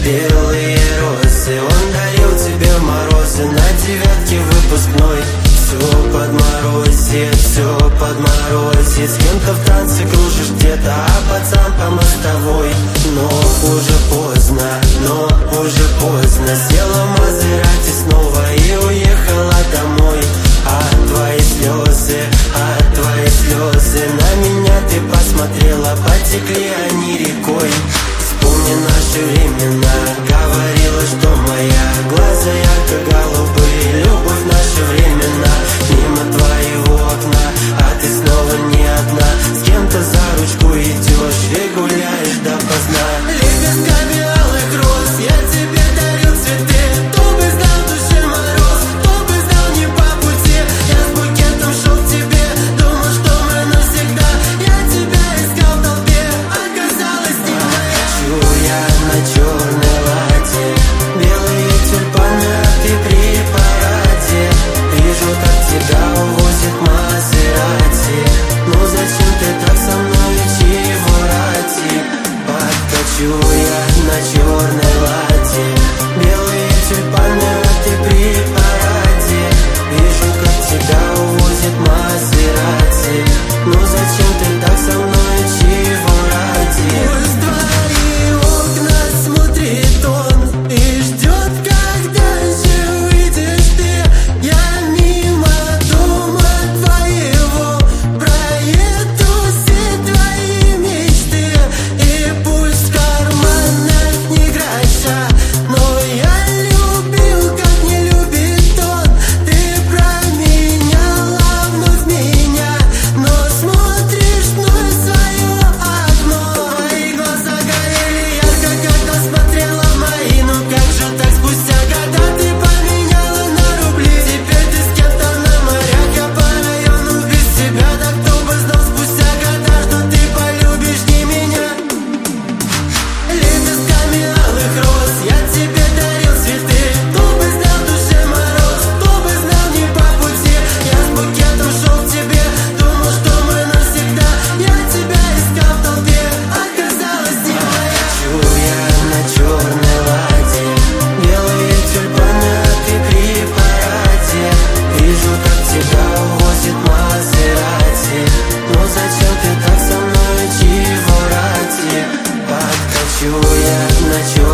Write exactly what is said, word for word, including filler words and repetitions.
белые розы. Он дарил тебе морозы на девятке выпускной. Все подморозит, все подморозит. С кем-то в танце кружишь где-то, а пацан по мостовой. Но уже поздно, но уже поздно. Села в Мазерати снова и уехала домой. А твои слезы, а твои слезы, на меня ты посмотрела, потекли они рекой. Вспомни наши времена, говорила, что моя глаза ярко-голубые. Любовь наша времена, мимо твоего окна, а ты снова не одна. С кем-то за ручку идешь и гуляешь допоздна. Лепестками алых роз я тебе дарил цветы. Кто бы знал в душе мороз, кто бы знал не по пути. Я с букетом шел к тебе, думал, что мы навсегда. Я тебя искал в толпе, оказалось не моя. Хочу я на черной лате, белые тюльпаны, а ты при параде. Вижу, как тебя увозит Мазерати. Ну зачем ты так со мной, чего ради? Подкачу я на черной лате, белые тюльпаны, а ты при параде. Вижу, как тебя увозит Мазерати. Ну зачем ты так со мной, чего ради? Сквозь твои окна смотрит он и ждет, когда же выйдешь ты. Я мимо дома твоего проеду все твои мечты. И пусть в карманах не гроша, но я любил, как не любит он. Ты променяла вновь меня, но смотришь вновь в свое окно. Твои глаза горели ярко, когда смотрела в мои. Ну как же так спустя года ты поменяла на рубли? Теперь ты с кем-то на морях, я по району без тебя. Да кто бы знал спустя года, что ты полюбишь не меня. Лепестками алых роз я тебе дарил цветы. Кто бы знал в душе мороз, кто бы знал не по пути. Я с букетом шел к тебе, думал, что мы навсегда. Я тебя искал в толпе, оказалось не моя. Хочу я на черной лате, белые тюльпаны, а ты при параде. Вижу, как тебя увозит Мазерати. Но зачем ты так со мной, чего ради? Подкачу я на черной